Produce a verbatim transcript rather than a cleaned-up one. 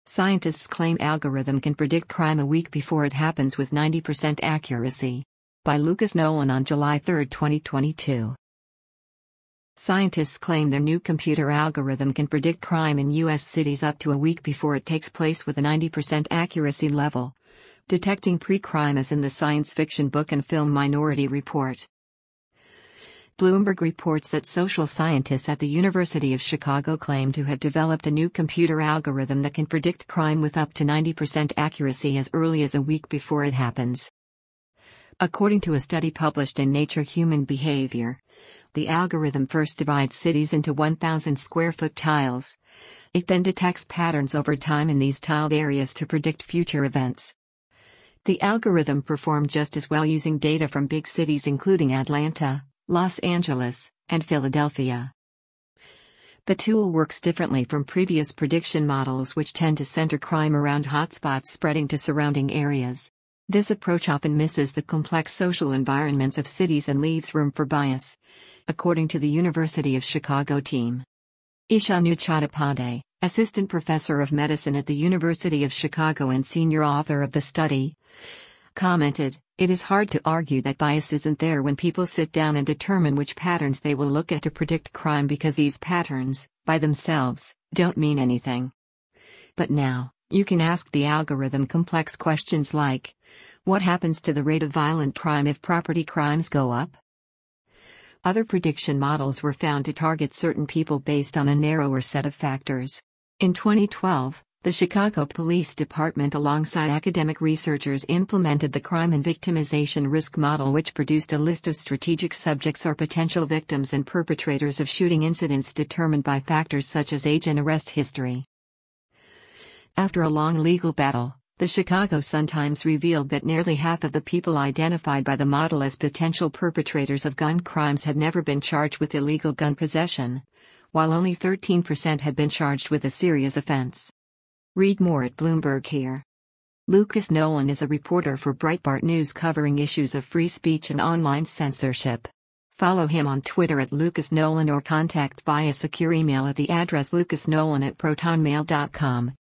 Scientists claim algorithm can predict crime a week before it happens with ninety percent accuracy. By Lucas Nolan on July third, twenty twenty-two. Scientists claim their new computer algorithm can predict crime in U S cities up to a week before it takes place with a ninety percent accuracy level, detecting pre-crime as in the science fiction book and film Minority Report. Bloomberg reports that social scientists at the University of Chicago claim to have developed a new computer algorithm that can predict crime with up to ninety percent accuracy as early as a week before it happens. According to a study published in Nature Human Behavior, the algorithm first divides cities into one thousand square foot tiles. It then detects patterns over time in these tiled areas to predict future events. The algorithm performed just as well using data from big cities including Atlanta, Los Angeles, and Philadelphia. The tool works differently from previous prediction models, which tend to center crime around hotspots spreading to surrounding areas. This approach often misses the complex social environments of cities and leaves room for bias, according to the University of Chicago team. Ishanu Chattopadhyay, assistant professor of medicine at the University of Chicago and senior author of the study, commented, "It is hard to argue that bias isn't there when people sit down and determine which patterns they will look at to predict crime, because these patterns, by themselves, don't mean anything. But now, you can ask the algorithm complex questions like, what happens to the rate of violent crime if property crimes go up?" Other prediction models were found to target certain people based on a narrower set of factors. In twenty twelve, the Chicago Police Department alongside academic researchers implemented the Crime and Victimization Risk Model, which produced a list of strategic subjects or potential victims and perpetrators of shooting incidents determined by factors such as age and arrest history. After a long legal battle, the Chicago Sun-Times revealed that nearly half of the people identified by the model as potential perpetrators of gun crimes had never been charged with illegal gun possession, while only thirteen percent had been charged with a serious offense. Read more at Bloomberg here. Lucas Nolan is a reporter for Breitbart News covering issues of free speech and online censorship. Follow him on Twitter at Lucas Nolan or contact via secure email at the address lucasnolan at protonmail dot com.